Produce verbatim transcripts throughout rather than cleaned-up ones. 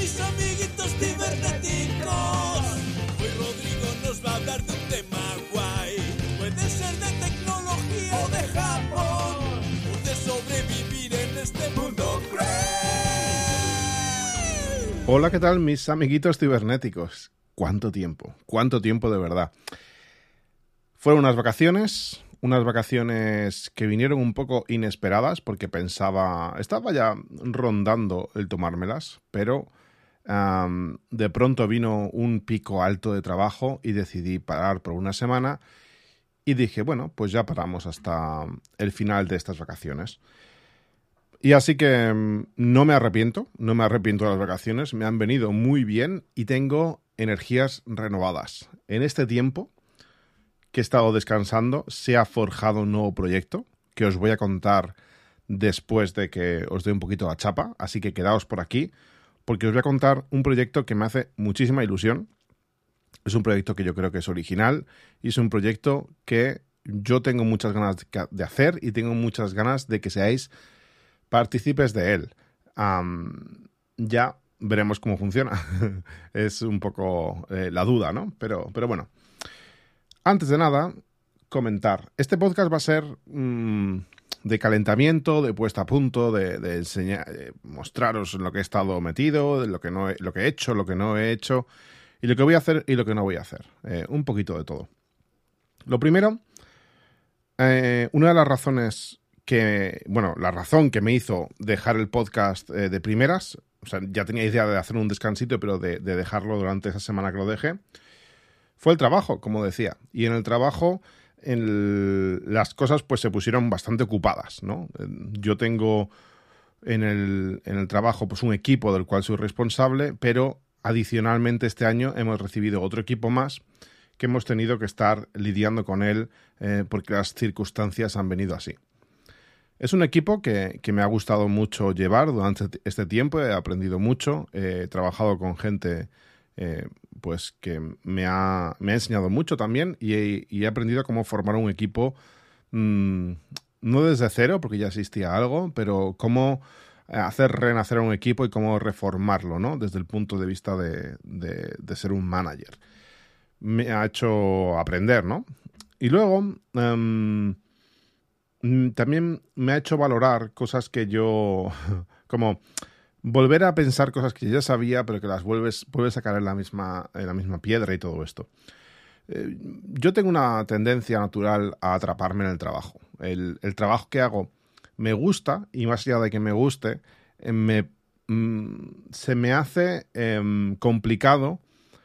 mis amiguitos cibernéticos. Hoy Rodrigo nos va a hablar de un tema guay. Puede ser de tecnología o de Japón, o de sobrevivir en este mundo cruel. Hola, ¿qué tal mis amiguitos cibernéticos? ¿Cuánto tiempo? ¿Cuánto tiempo de verdad? Fueron unas vacaciones, unas vacaciones que vinieron un poco inesperadas porque pensaba, estaba ya rondando el tomármelas, pero um, de pronto vino un pico alto de trabajo y decidí parar por una semana y dije, bueno, pues ya paramos hasta el final de estas vacaciones. Y así que no me arrepiento, no me arrepiento de las vacaciones, me han venido muy bien y tengo energías renovadas. En este tiempo que he estado descansando, se ha forjado un nuevo proyecto que os voy a contar después de que os dé un poquito la chapa, así que quedaos por aquí, porque os voy a contar un proyecto que me hace muchísima ilusión. Es un proyecto que yo creo que es original y es un proyecto que yo tengo muchas ganas de hacer y tengo muchas ganas de que seáis partícipes de él. Um, ya veremos cómo funciona. Es un poco eh, la duda, ¿no? Pero, pero bueno. Antes de nada, comentar. Este podcast va a ser mmm, de calentamiento, de puesta a punto, de, de enseñar, de mostraros en lo que he estado metido, de lo que no he, lo que he hecho, lo que no he hecho, y lo que voy a hacer y lo que no voy a hacer. Eh, un poquito de todo. Lo primero, eh, una de las razones que, bueno, la razón que me hizo dejar el podcast eh, de primeras, o sea, ya tenía idea de hacer un descansito, pero de, de dejarlo durante esa semana que lo dejé, fue el trabajo, como decía. Y en el trabajo el, las cosas pues se pusieron bastante ocupadas, ¿no? Yo tengo en el, en el trabajo pues un equipo del cual soy responsable, pero adicionalmente este año hemos recibido otro equipo más que hemos tenido que estar lidiando con él eh, porque las circunstancias han venido así. Es un equipo que, que me ha gustado mucho llevar durante este tiempo, he aprendido mucho, he trabajado con gente eh, pues que me ha, me ha enseñado mucho también y he, y he aprendido cómo formar un equipo, mmm, no desde cero, porque ya existía algo, pero cómo hacer renacer un equipo y cómo reformarlo, ¿no? Desde el punto de vista de, de, de ser un manager. Me ha hecho aprender, ¿no? Y luego um, también me ha hecho valorar cosas que yo, como volver a pensar cosas que ya sabía, pero que las vuelves, vuelves a caer en la misma, en la misma piedra y todo esto. Eh, yo tengo una tendencia natural a atraparme en el trabajo. El, el trabajo que hago me gusta, y más allá de que me guste, eh, me, mm, se me hace eh, complicado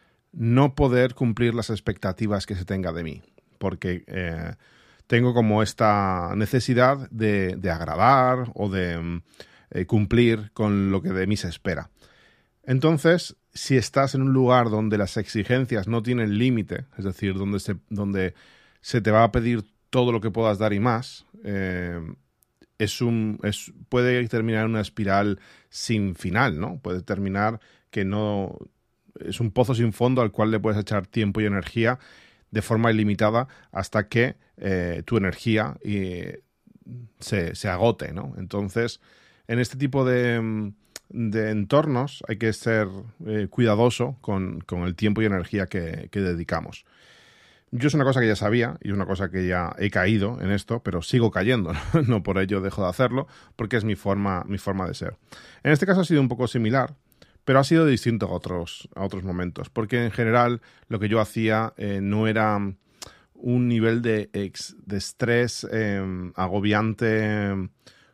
no poder cumplir las expectativas que se tenga de mí. Porque eh, tengo como esta necesidad de, de agradar o de Eh, cumplir con lo que de mí se espera. Entonces, si estás en un lugar donde las exigencias no tienen límite, es decir, donde se, donde se te va a pedir todo lo que puedas dar y más, eh, es un, es, puede terminar en una espiral sin final, ¿no? Puede terminar que no... Es un pozo sin fondo al cual le puedes echar tiempo y energía de forma ilimitada hasta que eh, tu energía eh, se, se agote, ¿no? Entonces, en este tipo de, de entornos hay que ser eh, cuidadoso con, con el tiempo y energía que, que dedicamos. Yo es una cosa que ya sabía y es una cosa que ya he caído en esto, pero sigo cayendo, ¿no? No por ello dejo de hacerlo, porque es mi forma, mi forma de ser. En este caso ha sido un poco similar, pero ha sido distinto a otros, a otros momentos, porque en general lo que yo hacía eh, no era un nivel de, ex, de estrés eh, agobiante,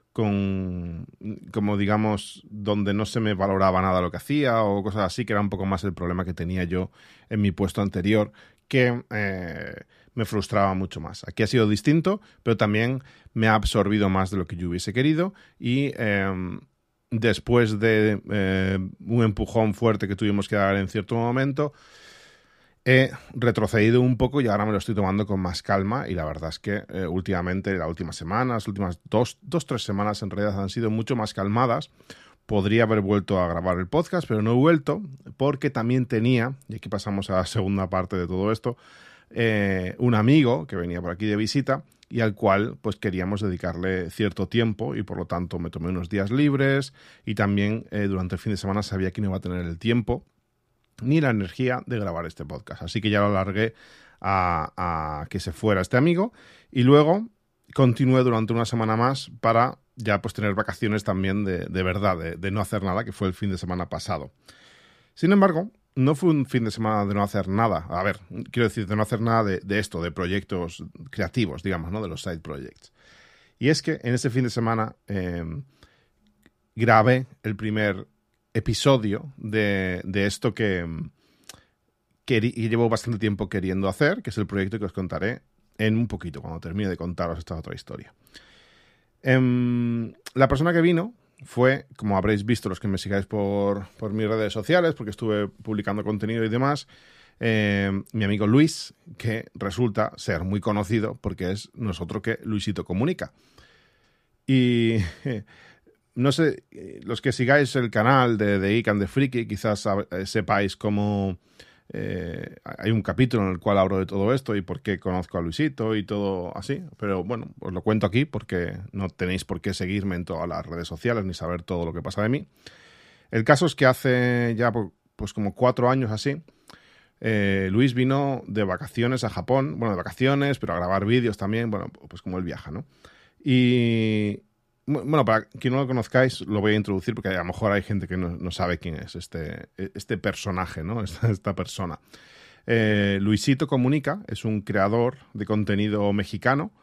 con, como digamos, donde no se me valoraba nada lo que hacía o cosas así, que era un poco más el problema que tenía yo en mi puesto anterior, que eh, me frustraba mucho más. Aquí ha sido distinto, pero también me ha absorbido más de lo que yo hubiese querido y eh, después de eh, un empujón fuerte que tuvimos que dar en cierto momento, he retrocedido un poco y ahora me lo estoy tomando con más calma y la verdad es que eh, últimamente, la última semana, las últimas dos, dos, tres semanas en realidad han sido mucho más calmadas. Podría haber vuelto a grabar el podcast, pero no he vuelto porque también tenía, y aquí pasamos a la segunda parte de todo esto, eh, un amigo que venía por aquí de visita y al cual pues queríamos dedicarle cierto tiempo, y por lo tanto me tomé unos días libres, y también eh, durante el fin de semana sabía que no iba a tener el tiempo ni la energía de grabar este podcast. Así que ya lo alargué a, a que se fuera este amigo, y luego continué durante una semana más para ya pues tener vacaciones también de, de verdad, de, de no hacer nada, que fue el fin de semana pasado. Sin embargo, no fue un fin de semana de no hacer nada. A ver, quiero decir, de no hacer nada de, de esto, de proyectos creativos, digamos, ¿no? De los side projects. Y es que en ese fin de semana eh, grabé el primer episodio de, de esto que, que llevo bastante tiempo queriendo hacer, que es el proyecto que os contaré en un poquito, cuando termine de contaros esta otra historia. Eh, la persona que vino fue, como habréis visto los que me sigáis por, por mis redes sociales, porque estuve publicando contenido y demás, eh, mi amigo Luis, que resulta ser muy conocido porque es no es otro que Luisito Comunica. Y eh, no sé, los que sigáis el canal de, de Geek and the Freaky quizás sab- sepáis cómo eh, hay un capítulo en el cual hablo de todo esto y por qué conozco a Luisito y todo así, pero bueno, os lo cuento aquí porque no tenéis por qué seguirme en todas las redes sociales ni saber todo lo que pasa de mí. El caso es que hace ya pues como cuatro años así, eh, Luis vino de vacaciones a Japón, bueno, de vacaciones, pero a grabar vídeos también, bueno, pues como él viaja, ¿no? Y bueno, para quien no lo conozcáis, lo voy a introducir porque a lo mejor hay gente que no, no sabe quién es este, este personaje, ¿no? Esta, esta persona. Eh, Luisito Comunica es un creador de contenido mexicano,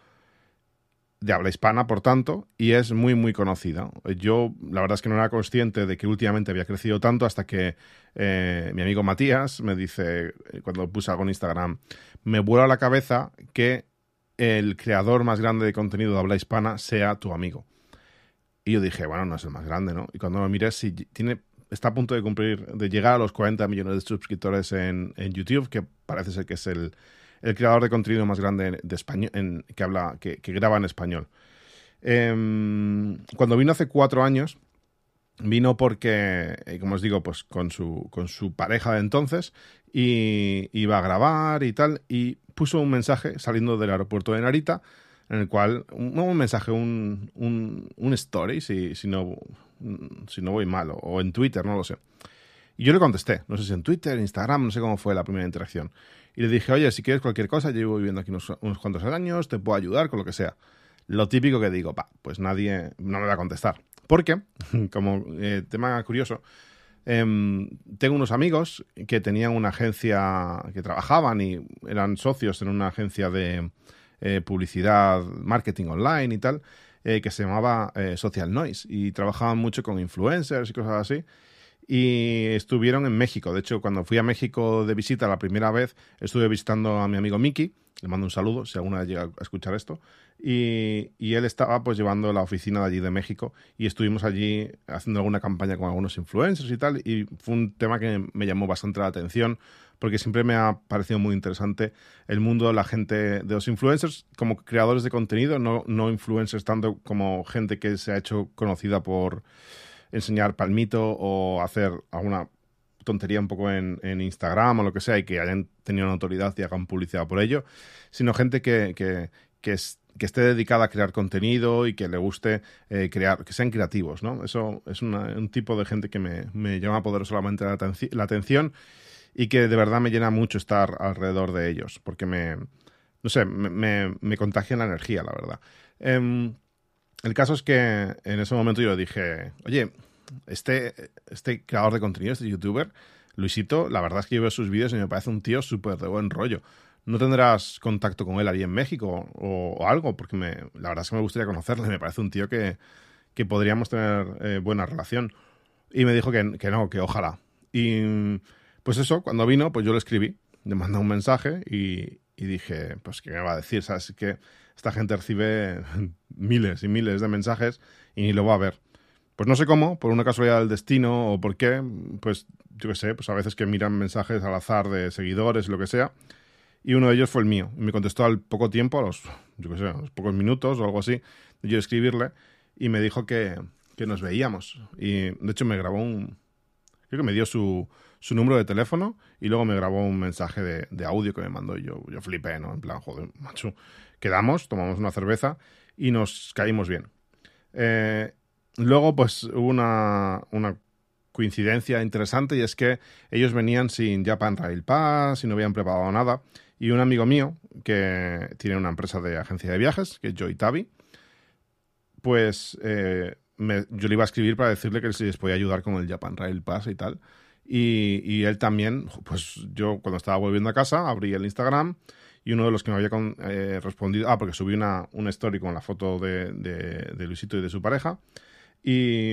de habla hispana, por tanto, y es muy, muy conocido. Yo, la verdad es que no era consciente de que últimamente había crecido tanto hasta que eh, mi amigo Matías me dice, cuando puse algo en Instagram, me vuela a la cabeza que el creador más grande de contenido de habla hispana sea tu amigo. Y yo dije, bueno, no es el más grande, ¿no? Y cuando me miré, sí, tiene, está a punto de cumplir, de llegar a los cuarenta millones de suscriptores en, en YouTube, que parece ser que es el, el creador de contenido más grande de español, en, que habla, que, que graba en español. Eh, cuando vino hace cuatro años, vino porque, como os digo, pues con su, con su pareja de entonces, y iba a grabar y tal, y puso un mensaje saliendo del aeropuerto de Narita, en el cual, un, un mensaje, un, un, un story, si, si, no, si no voy mal, o, o en Twitter, no lo sé. Y yo le contesté, no sé si en Twitter, Instagram, no sé cómo fue la primera interacción. Y le dije, oye, si quieres cualquier cosa, yo llevo viviendo aquí unos, unos cuantos años, te puedo ayudar con lo que sea. Lo típico que digo, pa, pues nadie no me va a contestar. Porque, como eh, tema curioso, eh, tengo unos amigos que tenían una agencia, que trabajaban y eran socios en una agencia de Eh, publicidad, marketing online y tal, eh, que se llamaba eh, Social Noise, y trabajaban mucho con influencers y cosas así, y estuvieron en México. De hecho, cuando fui a México de visita la primera vez, estuve visitando a mi amigo Miki, le mando un saludo si alguna vez llega a escuchar esto, y, y él estaba pues llevando la oficina de allí de México, y estuvimos allí haciendo alguna campaña con algunos influencers y tal, y fue un tema que me llamó bastante la atención, porque siempre me ha parecido muy interesante el mundo de la gente, de los influencers como creadores de contenido, no, no influencers tanto como gente que se ha hecho conocida por enseñar palmito o hacer alguna tontería un poco en, en Instagram o lo que sea, y que hayan tenido una autoridad y hagan publicidad por ello, sino gente que, que, que, es, que esté dedicada a crear contenido y que le guste eh, crear, que sean creativos, ¿no? Eso es una, un tipo de gente que me, me llama poderosamente la, atenci- la atención, y que de verdad me llena mucho estar alrededor de ellos, porque me, no sé, me, me, me contagian la energía, la verdad. Eh, el caso es que en ese momento yo dije, oye, este, este creador de contenido, este youtuber, Luisito, la verdad es que yo veo sus vídeos y me parece un tío súper de buen rollo. ¿No tendrás contacto con él allí en México o, o algo? Porque me, la verdad es que me gustaría conocerle, me parece un tío que, que podríamos tener eh, buena relación. Y me dijo que, que no, que ojalá. Y pues eso, cuando vino, pues yo le escribí, le mandé un mensaje y, y dije, pues ¿qué me va a decir? ¿Sabes? Que esta gente recibe miles y miles de mensajes y ni lo va a ver. Pues no sé cómo, por una casualidad del destino o por qué, pues yo qué sé, pues a veces que miran mensajes al azar de seguidores, lo que sea, y uno de ellos fue el mío. Y me contestó al poco tiempo, a los, yo qué sé, a los pocos minutos o algo así, de yo escribirle, y me dijo que, que nos veíamos. Y de hecho me grabó un... creo que me dio su, su número de teléfono y luego me grabó un mensaje de, de audio que me mandó y yo, yo flipé, ¿no? En plan, joder, macho. Quedamos, tomamos una cerveza y nos caímos bien. Eh, luego, pues, hubo una, una coincidencia interesante y es que ellos venían sin Japan Rail Pass y no habían preparado nada. Y un amigo mío, que tiene una empresa de agencia de viajes, que es Joitavi, pues eh, me, yo le iba a escribir para decirle que si les podía ayudar con el Japan Rail Pass y tal. Y, y él también, pues yo cuando estaba volviendo a casa, abrí el Instagram y uno de los que me había con, eh, respondido, ah, porque subí una, una story con la foto de, de, de Luisito y de su pareja. Y,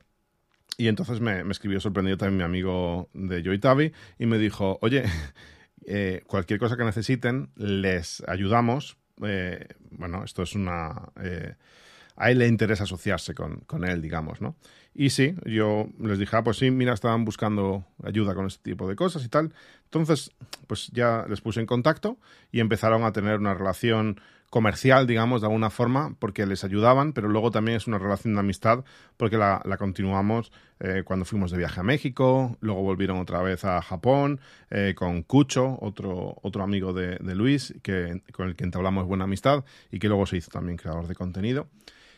y entonces me, me escribió sorprendido también mi amigo de Joitavi y me dijo, oye, eh, cualquier cosa que necesiten, les ayudamos. Eh, bueno, esto es una... Eh, a él le interesa asociarse con, con él, digamos, ¿no? Y sí, yo les dije, ah, pues sí, mira, estaban buscando ayuda con este tipo de cosas y tal. Entonces, pues ya les puse en contacto y empezaron a tener una relación comercial, digamos, de alguna forma, porque les ayudaban, pero luego también es una relación de amistad porque la, la continuamos eh, cuando fuimos de viaje a México, luego volvieron otra vez a Japón eh, con Cucho, otro, otro amigo de, de Luis, que, con el que entablamos buena amistad y que luego se hizo también creador de contenido.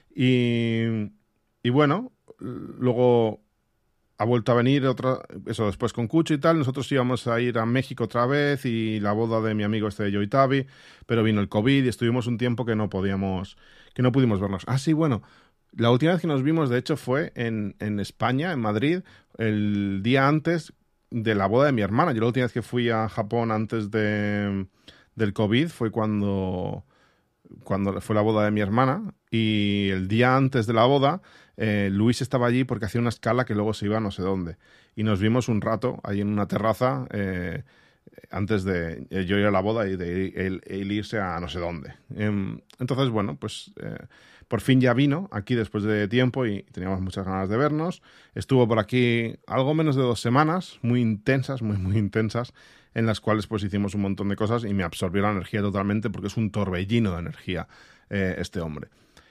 Y, y bueno, luego ha vuelto a venir otra, eso después con Cucho y tal. Nosotros íbamos a ir a México otra vez y la boda de mi amigo este de Joitavi, pero vino el COVID y estuvimos un tiempo que no podíamos, que no pudimos vernos. Ah, sí, bueno, la última vez que nos vimos, de hecho, fue en, en España, en Madrid, el día antes de la boda de mi hermana. Yo la última vez que fui a Japón antes de, del COVID fue cuando... cuando fue la boda de mi hermana y el día antes de la boda eh, Luis estaba allí porque hacía una escala que luego se iba a no sé dónde y nos vimos un rato ahí en una terraza eh, antes de eh, yo ir a la boda y de él, él irse a no sé dónde. Eh, entonces, bueno, pues eh, por fin ya vino aquí después de tiempo y teníamos muchas ganas de vernos. Estuvo por aquí algo menos de dos semanas, muy intensas, muy, muy intensas, en las cuales pues hicimos un montón de cosas y me absorbió la energía totalmente porque es un torbellino de energía eh, este hombre.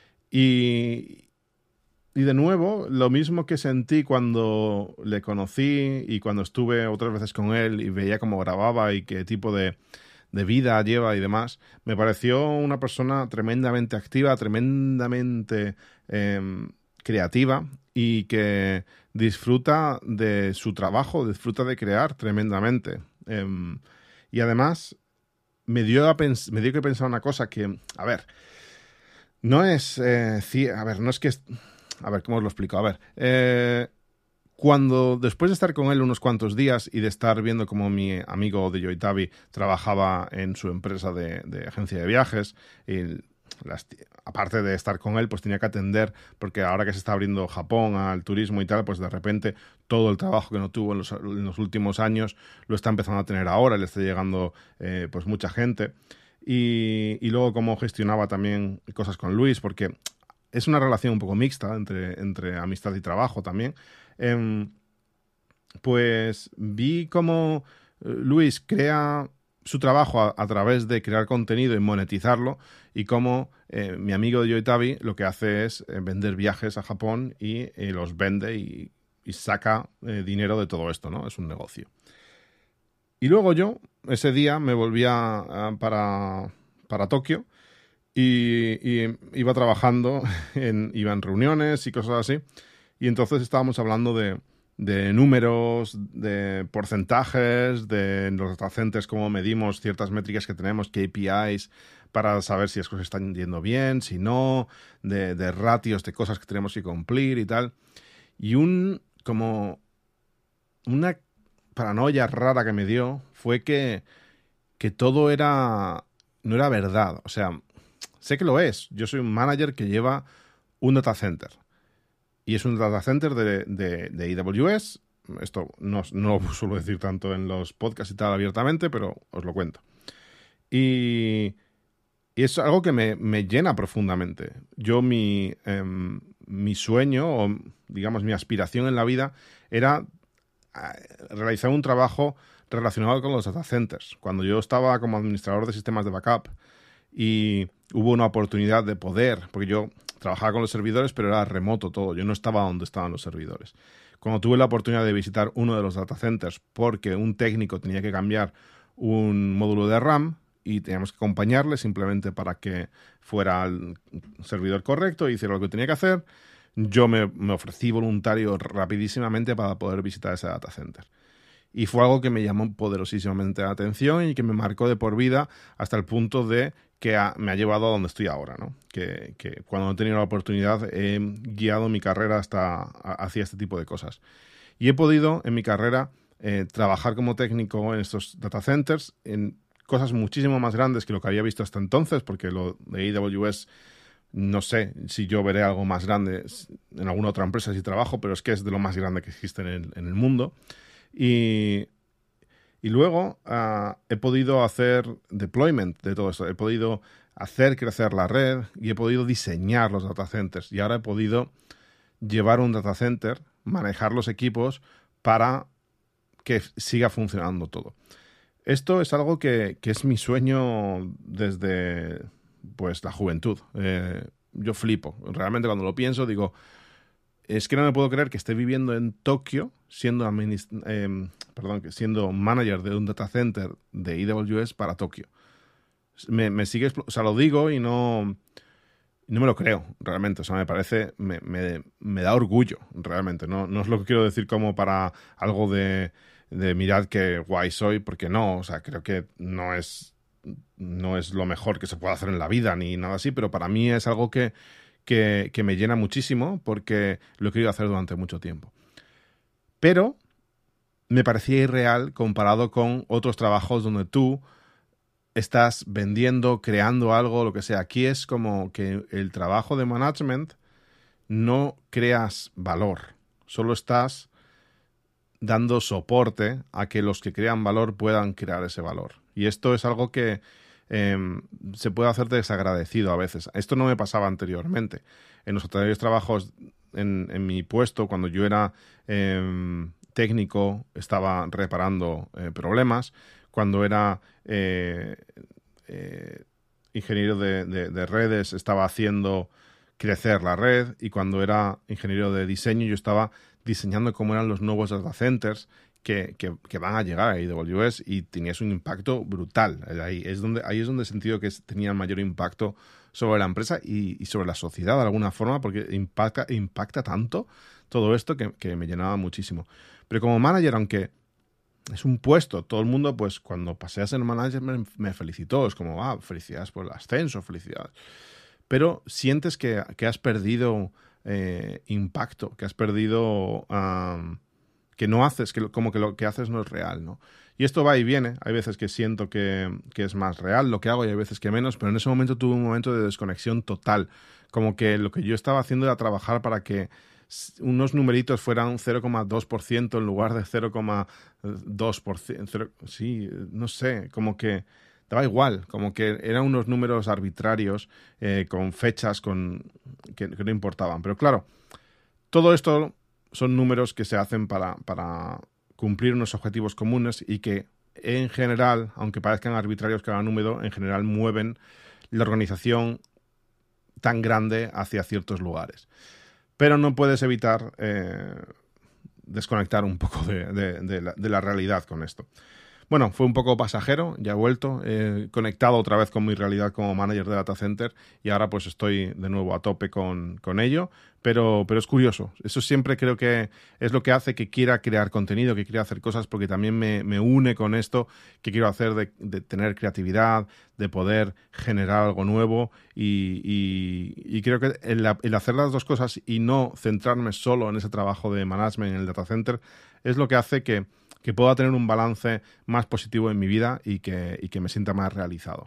Y, y de nuevo, lo mismo que sentí cuando le conocí y cuando estuve otras veces con él y veía cómo grababa y qué tipo de, de vida lleva y demás, me pareció una persona tremendamente activa, tremendamente eh, creativa y que disfruta de su trabajo, disfruta de crear tremendamente. Um, y además me dio, a pens- me dio que pensar una cosa que, a ver, no es, eh, ci- a ver, no es que, es, a ver, ¿cómo os lo explico? A ver, eh, cuando después de estar con él unos cuantos días y de estar viendo cómo mi amigo de Joitavi trabajaba en su empresa de, de agencia de viajes, y las, aparte de estar con él, pues tenía que atender, porque ahora que se está abriendo Japón al turismo y tal, pues de repente todo el trabajo que no tuvo en los, en los últimos años lo está empezando a tener ahora, le está llegando eh, pues mucha gente. Y, y luego cómo gestionaba también cosas con Luis, porque es una relación un poco mixta entre, entre amistad y trabajo también. Eh, pues vi cómo Luis crea su trabajo a, a través de crear contenido y monetizarlo, y cómo eh, mi amigo de Joitavi lo que hace es eh, vender viajes a Japón y eh, los vende y, y saca eh, dinero de todo esto, ¿no? Es un negocio. Y luego yo, ese día, me volvía uh, para, para Tokio y, y iba trabajando, en, iba en reuniones y cosas así, y entonces estábamos hablando de de números, de porcentajes, de los data centers, cómo medimos ciertas métricas que tenemos, K P Is, para saber si las cosas están yendo bien, si no, de, de ratios de cosas que tenemos que cumplir y tal. Y un, como, una paranoia rara que me dio fue que, que todo era, no era verdad. O sea, sé que lo es. Yo soy un manager que lleva un data center. Y es un data center de, de, de A W S. Esto no, no lo suelo decir tanto en los podcasts y tal abiertamente, pero os lo cuento. Y, y es algo que me, me llena profundamente. Yo, mi, eh, mi sueño, o digamos mi aspiración en la vida, era realizar un trabajo relacionado con los data centers. Cuando yo estaba como administrador de sistemas de backup y hubo una oportunidad de poder, porque yo trabajaba con los servidores, pero era remoto todo. Yo no estaba donde estaban los servidores. cuando tuve la oportunidad de visitar uno de los data centers porque un técnico tenía que cambiar un módulo de RAM y teníamos que acompañarle simplemente para que fuera al servidor correcto y hiciera lo que tenía que hacer, yo me, me ofrecí voluntario rapidísimamente para poder visitar ese data center. Y fue algo que me llamó poderosísimamente la atención y que me marcó de por vida hasta el punto de que ha, me ha llevado a donde estoy ahora, ¿no? Que, que cuando he tenido la oportunidad he guiado mi carrera hasta hacia este tipo de cosas. Y he podido en mi carrera eh, trabajar como técnico en estos data centers en cosas muchísimo más grandes que lo que había visto hasta entonces, porque lo de A W S no sé si yo veré algo más grande en alguna otra empresa si trabajo, pero es que es de lo más grande que existe en el, en el mundo. Y, y luego uh, he podido hacer deployment de todo esto. He podido hacer crecer la red y he podido diseñar los data centers. Y ahora he podido llevar un data center, manejar los equipos para que siga funcionando todo. Esto es algo que, que es mi sueño desde pues, la juventud. Eh, yo flipo. Realmente cuando lo pienso digo... Es que no me puedo creer que esté viviendo en Tokio siendo, administ- eh, perdón, siendo manager de un data center de A W S para Tokio. Me, me sigue, o sea, lo digo y no, no me lo creo realmente. O sea, me parece, me, me, me da orgullo realmente. No, no es lo que quiero decir como para algo de, de mirad qué guay soy, porque no. O sea, creo que no es, no es lo mejor que se pueda hacer en la vida ni nada así, pero para mí es algo que Que, que me llena muchísimo porque lo he querido hacer durante mucho tiempo. Pero me parecía irreal comparado con otros trabajos donde tú estás vendiendo, creando algo, lo que sea. Aquí es como que el trabajo de management no creas valor, solo estás dando soporte a que los que crean valor puedan crear ese valor. Y esto es algo que Eh, se puede hacer desagradecido a veces. Esto no me pasaba anteriormente. En los anteriores trabajos, en, en mi puesto, cuando yo era eh, técnico, estaba reparando eh, problemas. Cuando era eh, eh, ingeniero de, de, de redes, estaba haciendo crecer la red. Y cuando era ingeniero de diseño, yo estaba diseñando cómo eran los nuevos data centers Que, que, que van a llegar a A W S y tenías un impacto brutal. Ahí es donde, ahí es donde he sentido que tenía mayor impacto sobre la empresa y, y sobre la sociedad de alguna forma, porque impacta, impacta tanto todo esto que, que me llenaba muchísimo. Pero como manager, aunque es un puesto, todo el mundo, pues cuando pasé a ser manager me, me felicitó. Es como, ah, felicidades por el ascenso, felicidades. Pero sientes que, que has perdido eh, impacto, que has perdido... Um, que no haces, que como que lo que haces no es real, ¿no? Y esto va y viene. Hay veces que siento que, que es más real lo que hago y hay veces que menos, pero en ese momento tuve un momento de desconexión total. Como que lo que yo estaba haciendo era trabajar para que unos numeritos fueran cero coma dos por ciento en lugar de cero coma dos por ciento. Sí, no sé, como que daba igual, como que eran unos números arbitrarios eh, con fechas con que, que no importaban. Pero claro, todo esto... son números que se hacen para, para cumplir unos objetivos comunes y que, en general, aunque parezcan arbitrarios cada número, en general mueven la organización tan grande hacia ciertos lugares. Pero no puedes evitar eh, desconectar un poco de, de, de, la, de la realidad con esto. Bueno, fue un poco pasajero, ya he vuelto, eh, conectado otra vez con mi realidad como manager de data center y ahora pues estoy de nuevo a tope con, con ello, pero, pero es curioso. Eso siempre creo que es lo que hace que quiera crear contenido, que quiera hacer cosas, porque también me, me une con esto que quiero hacer de, de tener creatividad, de poder generar algo nuevo y, y, y creo que el, el hacer las dos cosas y no centrarme solo en ese trabajo de management en el data center es lo que hace que que pueda tener un balance más positivo en mi vida y que, y que me sienta más realizado.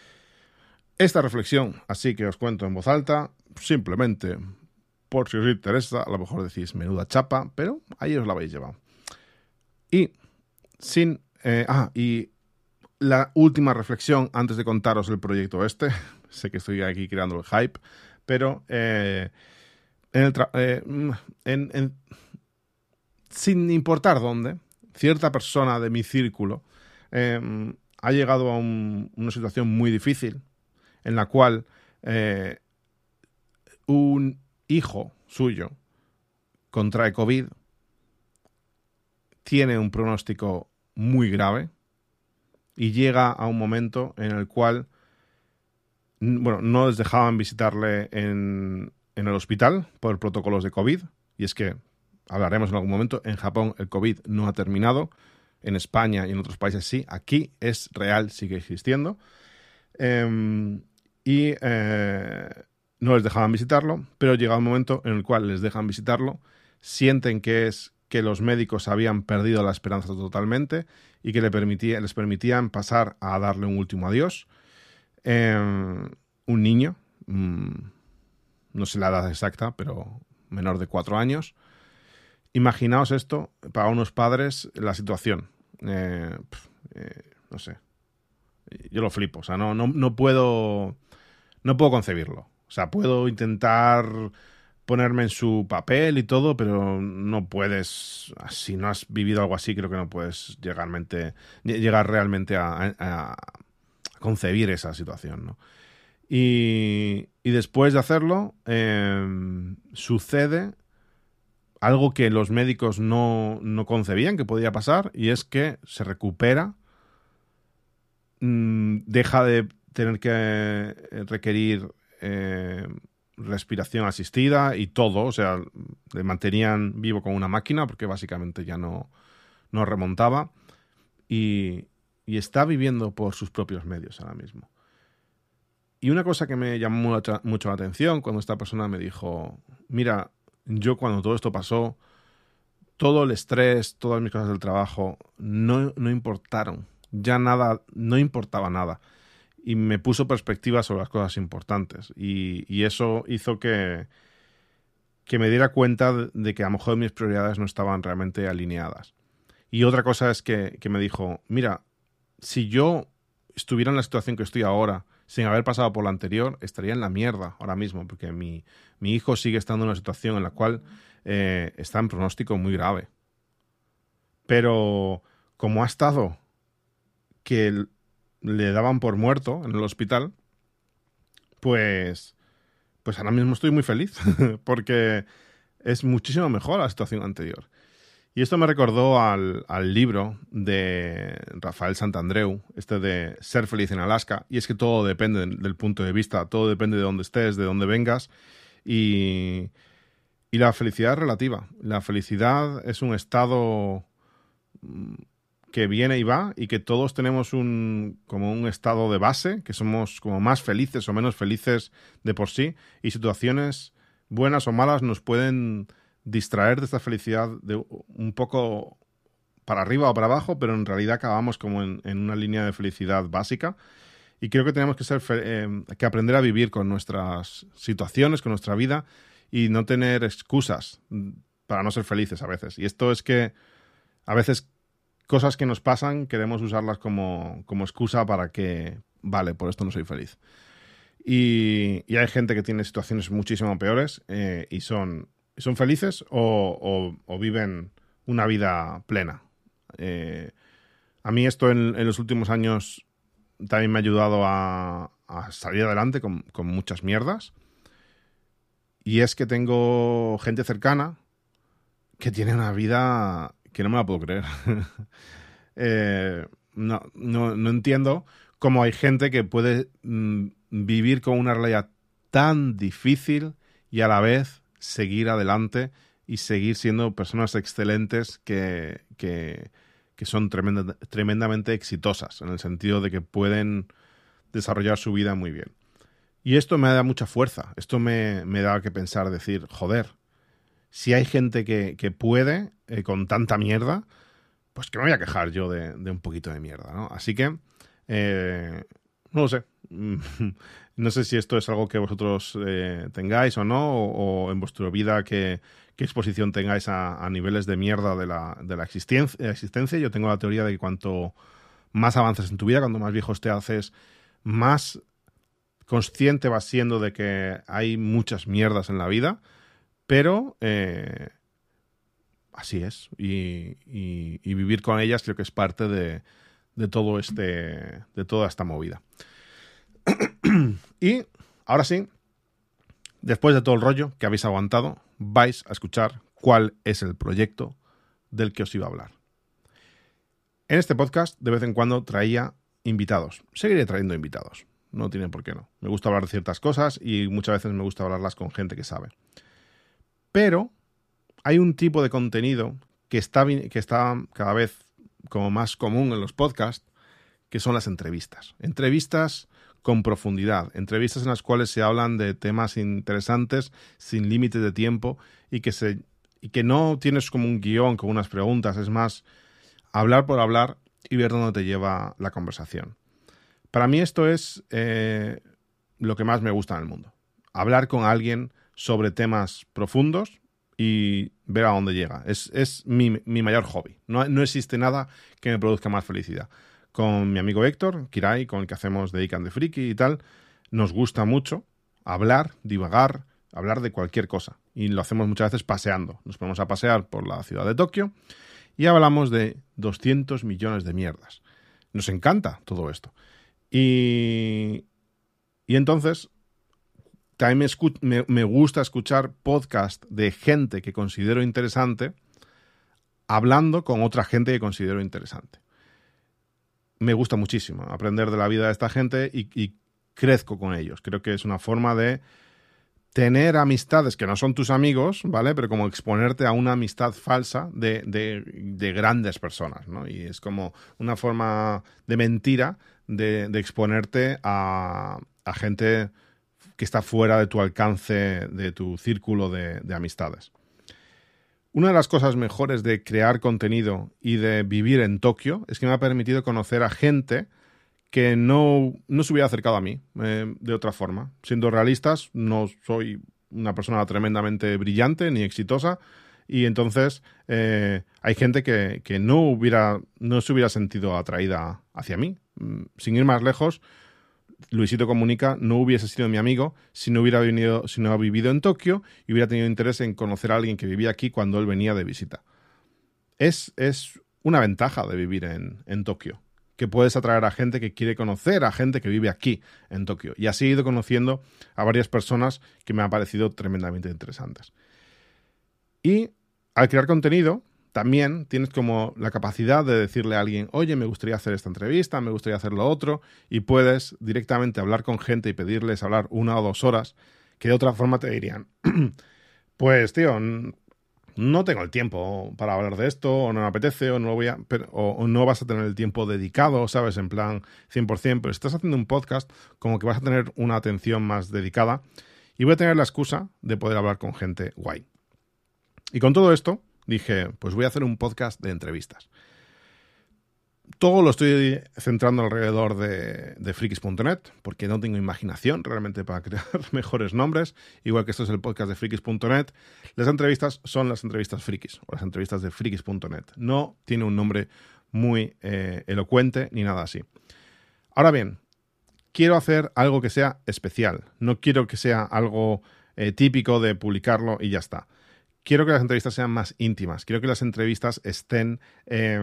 Esta reflexión, así que os cuento en voz alta, simplemente por si os interesa, a lo mejor decís menuda chapa, pero ahí os la habéis llevado. Y sin... Eh, ah, y la última reflexión antes de contaros el proyecto este, sé que estoy aquí creando el hype, pero eh, en el tra- eh, en, en, sin importar dónde, cierta persona de mi círculo eh, ha llegado a un, una situación muy difícil en la cual eh, un hijo suyo contrae COVID tiene un pronóstico muy grave y llega a un momento en el cual, bueno, no les dejaban visitarle en, en el hospital por protocolos de COVID, y es que, hablaremos en algún momento, en Japón el COVID no ha terminado, en España y en otros países sí, aquí es real, sigue existiendo, eh, y eh, no les dejaban visitarlo, pero llega un momento en el cual les dejan visitarlo, sienten que es que los médicos habían perdido la esperanza totalmente y que le permitía, les permitían pasar a darle un último adiós. Eh, un niño, mmm, no sé la edad exacta, pero menor de cuatro años. Imaginaos esto, para unos padres, la situación. Eh, eh, no sé. Yo lo flipo. O sea, no, no, no puedo. No puedo concebirlo. O sea, puedo intentar ponerme en su papel y todo, pero no puedes. Si no has vivido algo así, creo que no puedes llegar, mente, llegar realmente a, a, a concebir esa situación, ¿no? Y, y después de hacerlo, eh, sucede algo que los médicos no, no concebían que podía pasar, y es que se recupera, mmm, deja de tener que requerir eh, respiración asistida y todo, o sea, le mantenían vivo con una máquina porque básicamente ya no, no remontaba, y, y está viviendo por sus propios medios ahora mismo. Y una cosa que me llamó mucho, mucho la atención cuando esta persona me dijo, mira, yo cuando todo esto pasó, todo el estrés, todas mis cosas del trabajo no, no importaron. Ya nada, no importaba nada. Y me puso perspectiva sobre las cosas importantes. Y, y eso hizo que, que me diera cuenta de, de que a lo mejor mis prioridades no estaban realmente alineadas. Y otra cosa es que, que me dijo, mira, si yo estuviera en la situación que estoy ahora, sin haber pasado por la anterior, estaría en la mierda ahora mismo, porque mi, mi hijo sigue estando en una situación en la cual eh, está en pronóstico muy grave. Pero como ha estado que le daban por muerto en el hospital, pues, pues ahora mismo estoy muy feliz, porque es muchísimo mejor la situación anterior. Y esto me recordó al, al libro de Rafael Santandreu, este de Ser feliz en Alaska, y es que todo depende del punto de vista, todo depende de dónde estés, de dónde vengas, y, y la felicidad es relativa. La felicidad es un estado que viene y va, y que todos tenemos un, como un estado de base, que somos como más felices o menos felices de por sí, y situaciones buenas o malas nos pueden distraer de esta felicidad de un poco para arriba o para abajo, pero en realidad acabamos como en, en una línea de felicidad básica, y creo que tenemos que ser eh, que aprender a vivir con nuestras situaciones, con nuestra vida, y no tener excusas para no ser felices a veces. Y esto es que a veces cosas que nos pasan queremos usarlas como, como excusa para que, vale, por esto no soy feliz. Y, y hay gente que tiene situaciones muchísimo peores eh, y son ¿Son felices o, o, o viven una vida plena? Eh, a mí esto en, en los últimos años también me ha ayudado a, a salir adelante con, con muchas mierdas. Y es que tengo gente cercana que tiene una vida que no me la puedo creer. eh, no, no, no entiendo cómo hay gente que puede mm, vivir con una realidad tan difícil y a la vez seguir adelante y seguir siendo personas excelentes que, que, que son tremenda, tremendamente exitosas, en el sentido de que pueden desarrollar su vida muy bien. Y esto me da mucha fuerza, esto me, me da que pensar, decir, joder, si hay gente que, que puede eh, con tanta mierda, pues que me voy a quejar yo de, de un poquito de mierda, ¿no? Así que, eh, no lo sé. No sé si esto es algo que vosotros eh, tengáis o no, o, o en vuestra vida qué, qué exposición tengáis a, a niveles de mierda de la, de la existencia, existencia. Yo tengo la teoría de que cuanto más avances en tu vida, cuanto más viejos te haces, más consciente vas siendo de que hay muchas mierdas en la vida, pero eh, así es. Y, y, y vivir con ellas creo que es parte de, de todo este, de toda esta movida. Y ahora sí, después de todo el rollo que habéis aguantado, vais a escuchar cuál es el proyecto del que os iba a hablar. En este podcast, de vez en cuando, traía invitados. Seguiré trayendo invitados. No tiene por qué no. Me gusta hablar de ciertas cosas y muchas veces me gusta hablarlas con gente que sabe. Pero hay un tipo de contenido que está, que está cada vez como más común en los podcasts, que son las entrevistas. Entrevistas con profundidad. Entrevistas en las cuales se hablan de temas interesantes, sin límites de tiempo, y que, se, y que no tienes como un guión con unas preguntas. Es más, hablar por hablar y ver dónde te lleva la conversación. Para mí esto es eh, lo que más me gusta en el mundo. Hablar con alguien sobre temas profundos y ver a dónde llega. Es, es mi, mi mayor hobby. No, no existe nada que me produzca más felicidad. Con mi amigo Héctor Kirai, con el que hacemos de Geek and the Freaky y tal, nos gusta mucho hablar, divagar, hablar de cualquier cosa. Y lo hacemos muchas veces paseando. Nos ponemos a pasear por la ciudad de Tokio y hablamos de doscientos millones de mierdas. Nos encanta todo esto. Y, y entonces también me, escu- me, me gusta escuchar podcast de gente que considero interesante hablando con otra gente que considero interesante. Me gusta muchísimo aprender de la vida de esta gente y, y crezco con ellos. Creo que es una forma de tener amistades que no son tus amigos, ¿vale? Pero como exponerte a una amistad falsa de, de, de grandes personas, ¿no? Y es como una forma de mentira de, de exponerte a, a gente que está fuera de tu alcance, de tu círculo de, de amistades. Una de las cosas mejores de crear contenido y de vivir en Tokio es que me ha permitido conocer a gente que no, no se hubiera acercado a mí eh, de otra forma. Siendo realistas, no soy una persona tremendamente brillante ni exitosa y entonces eh, hay gente que, que no, hubiera, no se hubiera sentido atraída hacia mí. Sin ir más lejos, Luisito Comunica no hubiese sido mi amigo si no hubiera venido, si no hubiera vivido en Tokio y hubiera tenido interés en conocer a alguien que vivía aquí cuando él venía de visita. Es, es una ventaja de vivir en, en Tokio, que puedes atraer a gente que quiere conocer a gente que vive aquí en Tokio. Y así he ido conociendo a varias personas que me han parecido tremendamente interesantes. Y al crear contenido, también tienes como la capacidad de decirle a alguien, oye, me gustaría hacer esta entrevista, me gustaría hacer lo otro, y puedes directamente hablar con gente y pedirles hablar una o dos horas, que de otra forma te dirían, pues tío, no tengo el tiempo para hablar de esto, o no me apetece, o no, lo voy a, pero, o, o no vas a tener el tiempo dedicado, ¿sabes? En plan cien por ciento, pero si estás haciendo un podcast, como que vas a tener una atención más dedicada, y voy a tener la excusa de poder hablar con gente guay. Y con todo esto, dije, pues voy a hacer un podcast de entrevistas. Todo lo estoy centrando alrededor de, de frikis punto net, porque no tengo imaginación realmente para crear mejores nombres. Igual que esto es el podcast de frikis punto net, las entrevistas son las entrevistas frikis, o las entrevistas de frikis punto net. No tiene un nombre muy eh, elocuente ni nada así. Ahora bien, quiero hacer algo que sea especial. No quiero que sea algo eh, típico de publicarlo y ya está. Quiero que las entrevistas sean más íntimas. Quiero que las entrevistas estén... Eh,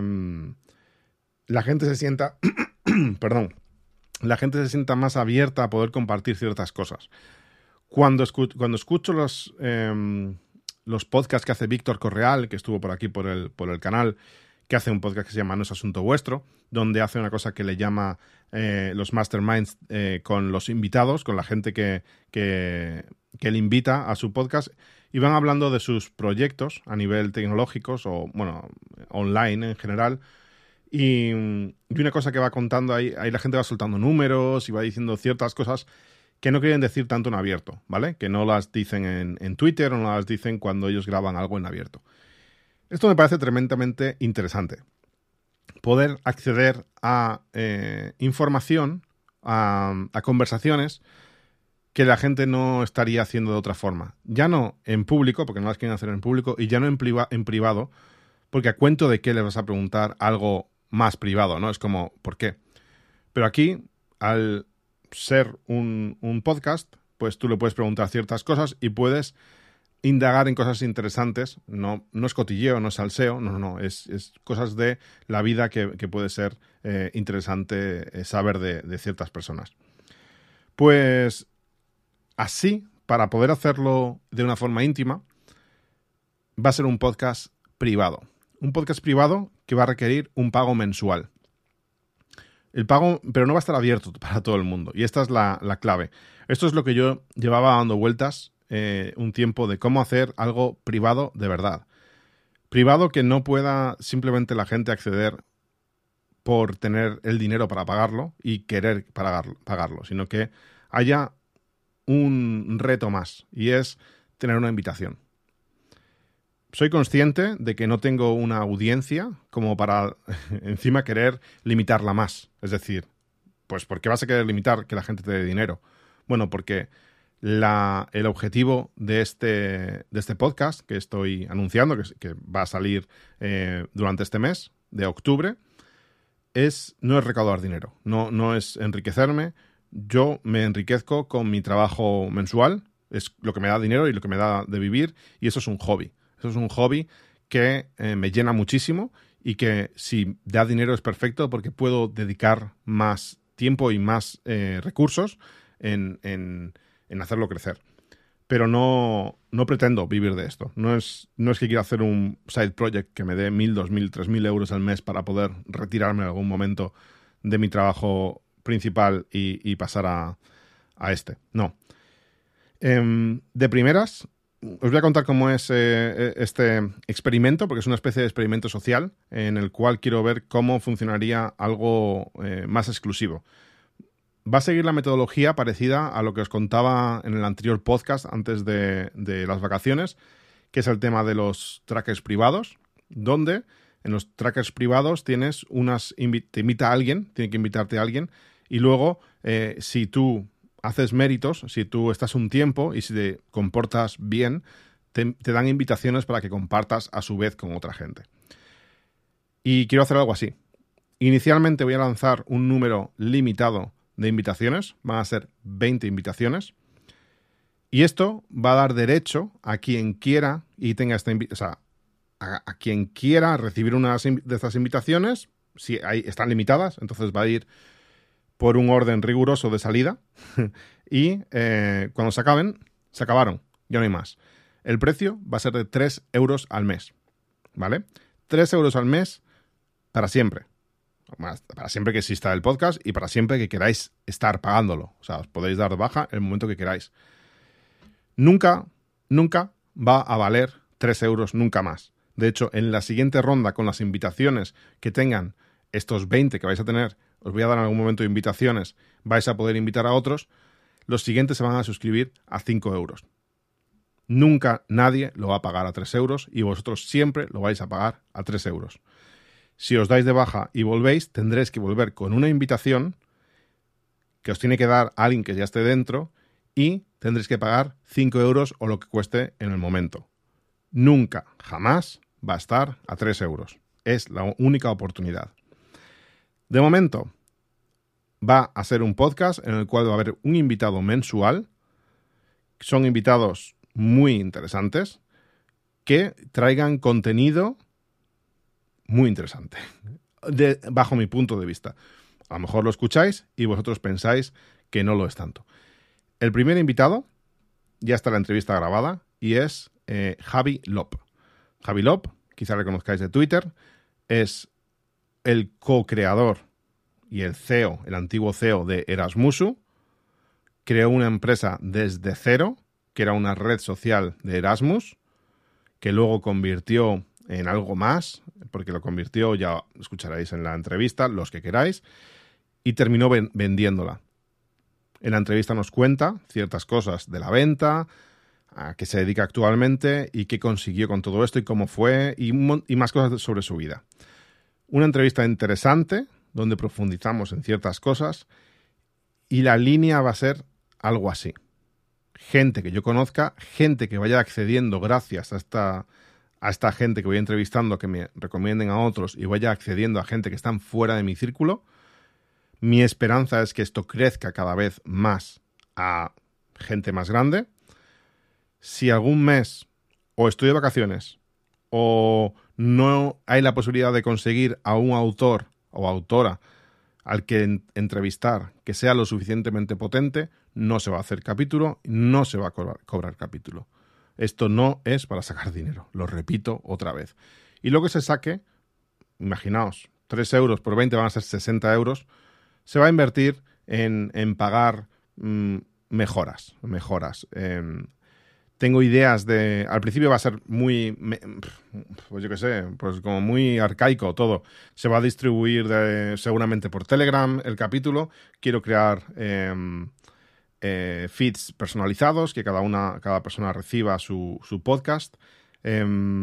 la gente se sienta... perdón. La gente se sienta más abierta a poder compartir ciertas cosas. Cuando, escu cuando escucho los, eh, los podcasts que hace Víctor Correal, que estuvo por aquí por el, por el canal, que hace un podcast que se llama No es Asunto Vuestro, donde hace una cosa que le llama eh, los masterminds eh, con los invitados, con la gente que, que, que él invita a su podcast, y van hablando de sus proyectos a nivel tecnológicos o, bueno, online en general. Y, y una cosa que va contando ahí, ahí la gente va soltando números y va diciendo ciertas cosas que no quieren decir tanto en abierto, ¿vale? Que no las dicen en, en Twitter o no las dicen cuando ellos graban algo en abierto. Esto me parece tremendamente interesante. Poder acceder a eh, información, a, a conversaciones que la gente no estaría haciendo de otra forma. Ya no en público, porque no las quieren hacer en público, y ya no en, priva en privado, porque a cuento de qué le vas a preguntar algo más privado, ¿no? Es como, ¿por qué? Pero aquí, al ser un, un podcast, pues tú le puedes preguntar ciertas cosas y puedes indagar en cosas interesantes. No, no es cotilleo, no es salseo, no, no, no, es, es cosas de la vida que, que puede ser eh, interesante eh, saber de, de ciertas personas. Pues así, para poder hacerlo de una forma íntima, va a ser un podcast privado. un podcast privado que va a requerir un pago mensual. El pago, pero no va a estar abierto para todo el mundo. Y esta es la, la clave. Esto es lo que yo llevaba dando vueltas eh, un tiempo de cómo hacer algo privado de verdad. Privado que no pueda simplemente la gente acceder por tener el dinero para pagarlo y querer pagarlo, pagarlo, sino que haya un reto más, y es tener una invitación. Soy consciente de que no tengo una audiencia como para encima querer limitarla más. Es decir, pues ¿por qué vas a querer limitar que la gente te dé dinero? Bueno, porque la, el objetivo de este, de este podcast que estoy anunciando, que, que va a salir eh, durante este mes de octubre, es, no es recaudar dinero, no, no es enriquecerme. Yo me enriquezco con mi trabajo mensual, es lo que me da dinero y lo que me da de vivir, y eso es un hobby. Eso es un hobby que eh, me llena muchísimo y que si da dinero es perfecto porque puedo dedicar más tiempo y más eh, recursos en, en, en hacerlo crecer. Pero no, no pretendo vivir de esto. No es, no es que quiera hacer un side project que me dé mil, dos mil, tres mil euros al mes para poder retirarme en algún momento de mi trabajo principal y, y pasar a, a este. No. Eh, de primeras, os voy a contar cómo es eh, este experimento, porque es una especie de experimento social en el cual quiero ver cómo funcionaría algo eh, más exclusivo. Va a seguir la metodología parecida a lo que os contaba en el anterior podcast antes de, de las vacaciones, que es el tema de los trackers privados, donde en los trackers privados tienes unas invi- te invita a alguien, tiene que invitarte a alguien, y luego eh, si tú haces méritos, si tú estás un tiempo y si te comportas bien, te, te dan invitaciones para que compartas a su vez con otra gente. Y quiero hacer algo así. Inicialmente voy a lanzar un número limitado de invitaciones, van a ser veinte invitaciones, y esto va a dar derecho a quien quiera y tenga esta invi- o sea, a, a quien quiera recibir una de estas invitaciones, si hay, están limitadas, entonces va a ir por un orden riguroso de salida y eh, cuando se acaben, se acabaron, ya no hay más. El precio va a ser de tres euros al mes, ¿vale? tres euros al mes para siempre. Para siempre que exista el podcast y para siempre que queráis estar pagándolo. O sea, os podéis dar de baja en el momento que queráis. Nunca, nunca va a valer tres euros, nunca más. De hecho, en la siguiente ronda con las invitaciones que tengan estos veinte que vais a tener, os voy a dar en algún momento invitaciones, vais a poder invitar a otros, los siguientes se van a suscribir a cinco euros. Nunca nadie lo va a pagar a tres euros y vosotros siempre lo vais a pagar a tres euros. Si os dais de baja y volvéis, tendréis que volver con una invitación que os tiene que dar alguien que ya esté dentro y tendréis que pagar cinco euros o lo que cueste en el momento. Nunca, jamás va a estar a tres euros. Es la única oportunidad. De momento, va a ser un podcast en el cual va a haber un invitado mensual. Son invitados muy interesantes que traigan contenido muy interesante, de, bajo mi punto de vista. A lo mejor lo escucháis y vosotros pensáis que no lo es tanto. El primer invitado, ya está la entrevista grabada, y es eh, Javi Lop. Javi Lop, quizá le conozcáis de Twitter, es el co-creador y el C E O, el antiguo C E O de Erasmusu. Creó una empresa desde cero, que era una red social de Erasmus, que luego convirtió en algo más, porque lo convirtió, ya escucharéis en la entrevista, los que queráis, y terminó ven- vendiéndola. En la entrevista nos cuenta ciertas cosas de la venta, a qué se dedica actualmente y qué consiguió con todo esto y cómo fue, y, mon- y más cosas sobre su vida. Una entrevista interesante, donde profundizamos en ciertas cosas, y la línea va a ser algo así. Gente que yo conozca, gente que vaya accediendo gracias a esta... a esta gente que voy entrevistando, que me recomienden a otros y vaya accediendo a gente que están fuera de mi círculo. Mi esperanza es que esto crezca cada vez más a gente más grande. Si algún mes o estoy de vacaciones o no hay la posibilidad de conseguir a un autor o autora al que en- entrevistar que sea lo suficientemente potente, no se va a hacer capítulo, no se va a cobrar, cobrar capítulo. Esto no es para sacar dinero, lo repito otra vez. y lo que se saque, imaginaos, tres euros por veinte van a ser sesenta euros, se va a invertir en, en pagar mmm, mejoras, mejoras. Eh, tengo ideas de... Al principio va a ser muy... Me, pues yo qué sé, pues como muy arcaico todo. Se va a distribuir de, seguramente por Telegram el capítulo. Quiero crear eh, eh, feeds personalizados, que cada una, cada persona reciba su, su podcast. Eh,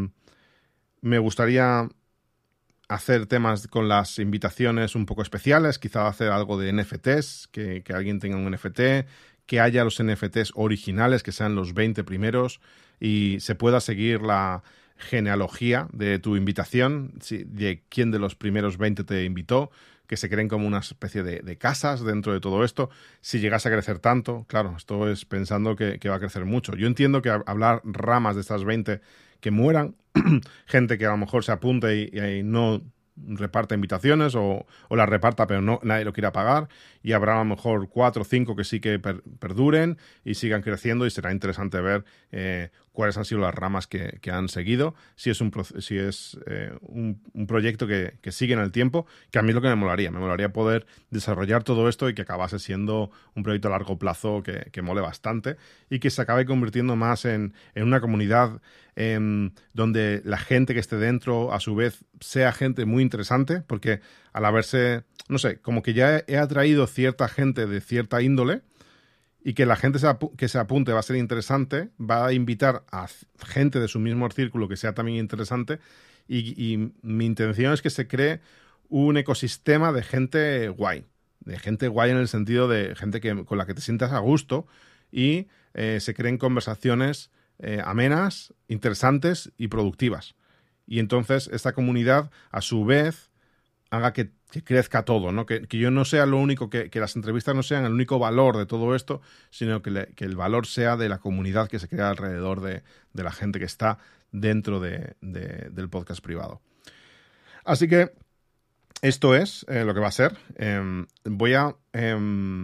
me gustaría hacer temas con las invitaciones un poco especiales, quizá hacer algo de N F Ts, que, que alguien tenga un N F T, que haya los N F Ts originales, que sean los veinte primeros, y se pueda seguir la genealogía de tu invitación, de quién de los primeros veinte te invitó, que se creen como una especie de, de casas dentro de todo esto. Si llegase a crecer tanto, claro, esto es pensando que, que va a crecer mucho. Yo entiendo que hablar ramas de estas veinte que mueran, gente que a lo mejor se apunte y, y no reparta invitaciones o, o las reparta pero no, nadie lo quiera pagar, y habrá a lo mejor cuatro o cinco que sí que per, perduren y sigan creciendo, y será interesante ver eh, cuáles han sido las ramas que, que han seguido, si es un, si es, eh, un, un proyecto que, que sigue en el tiempo, que a mí es lo que me molaría, me molaría poder desarrollar todo esto y que acabase siendo un proyecto a largo plazo que, que mole bastante y que se acabe convirtiendo más en, en una comunidad eh, donde la gente que esté dentro a su vez sea gente muy interesante, porque al haberse, no sé, como que ya he atraído cierta gente de cierta índole, y que la gente se que se apunte va a ser interesante, va a invitar a gente de su mismo círculo que sea también interesante, y, y mi intención es que se cree un ecosistema de gente guay, de gente guay en el sentido de gente que, con la que te sientas a gusto, y eh, se creen conversaciones eh, amenas, interesantes y productivas. Y entonces esta comunidad, a su vez, haga que, que crezca todo, ¿no? Que, que yo no sea lo único, que, que las entrevistas no sean el único valor de todo esto, sino que, le, que el valor sea de la comunidad que se crea alrededor de, de la gente que está dentro de, de, del podcast privado. Así que esto es eh, lo que va a ser. Eh, voy a eh,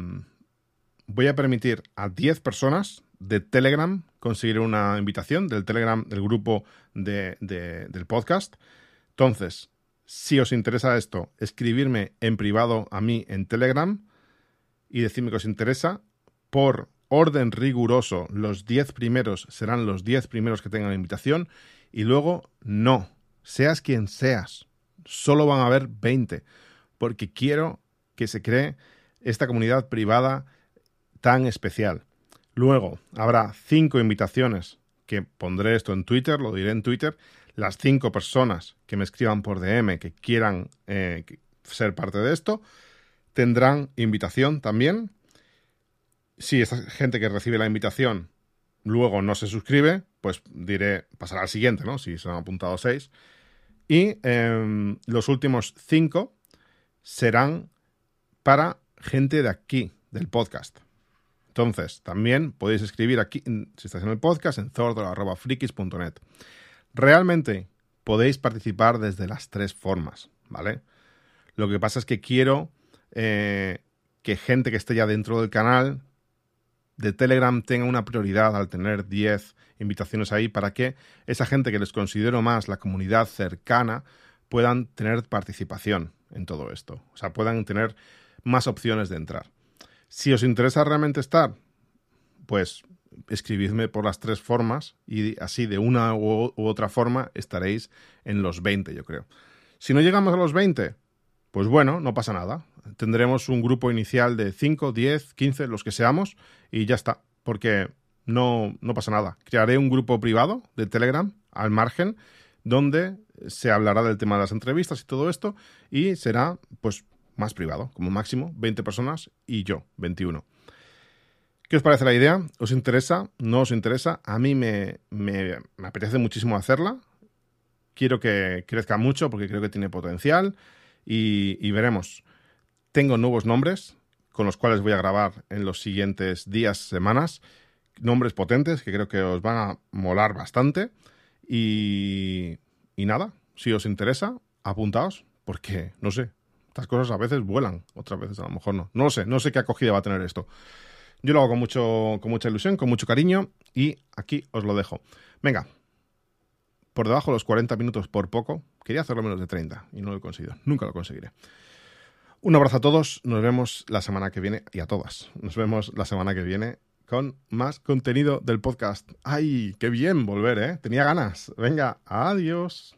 voy a permitir a diez personas de Telegram conseguir una invitación del Telegram, del grupo de, de, del podcast. Entonces, si os interesa esto, escribirme en privado a mí en Telegram y decirme que os interesa. Por orden riguroso, los diez primeros serán los diez primeros que tengan la invitación, y luego no, seas quien seas, solo van a haber veinte, porque quiero que se cree esta comunidad privada tan especial. Luego habrá cinco invitaciones, que pondré esto en Twitter, lo diré en Twitter. Las cinco personas que me escriban por D M que quieran eh, ser parte de esto tendrán invitación también. Si esa gente que recibe la invitación luego no se suscribe, pues diré, pasará al siguiente, ¿no? Si se han apuntado seis. Y eh, los últimos cinco serán para gente de aquí, del podcast. Entonces, también podéis escribir aquí, si estáis en el podcast, en zordor arroba frikis punto net. Realmente podéis participar desde las tres formas, ¿vale? Lo que pasa es que quiero eh, que gente que esté ya dentro del canal de Telegram tenga una prioridad al tener diez invitaciones ahí, para que esa gente que les considero más la comunidad cercana puedan tener participación en todo esto. O sea, puedan tener más opciones de entrar. Si os interesa realmente estar, pues escribidme por las tres formas y así de una u, u otra forma estaréis en los veinte, yo creo. Si no llegamos a los veinte, pues bueno, no pasa nada. Tendremos un grupo inicial de cinco, diez, quince, los que seamos, y ya está, porque no, no pasa nada. Crearé un grupo privado de Telegram al margen donde se hablará del tema de las entrevistas y todo esto, y será pues más privado, como máximo veinte personas y yo, veintiuno. ¿Qué os parece la idea? ¿Os interesa? ¿No os interesa? A mí me, me, me apetece muchísimo hacerla. Quiero que crezca mucho porque creo que tiene potencial, y, y veremos. Tengo nuevos nombres con los cuales voy a grabar en los siguientes días, semanas. Nombres potentes que creo que os van a molar bastante. Y, y nada, si os interesa, apuntaos, porque no sé, estas cosas a veces vuelan, otras veces a lo mejor no. No lo sé, no sé qué acogida va a tener esto. Yo lo hago con, mucho, con mucha ilusión, con mucho cariño, y aquí os lo dejo. Venga, por debajo de los cuarenta minutos por poco. Quería hacerlo menos de treinta y no lo he conseguido. Nunca lo conseguiré. Un abrazo a todos. Nos vemos la semana que viene y a todas. Nos vemos la semana que viene con más contenido del podcast. ¡Ay, qué bien volver, eh! Tenía ganas. Venga, adiós.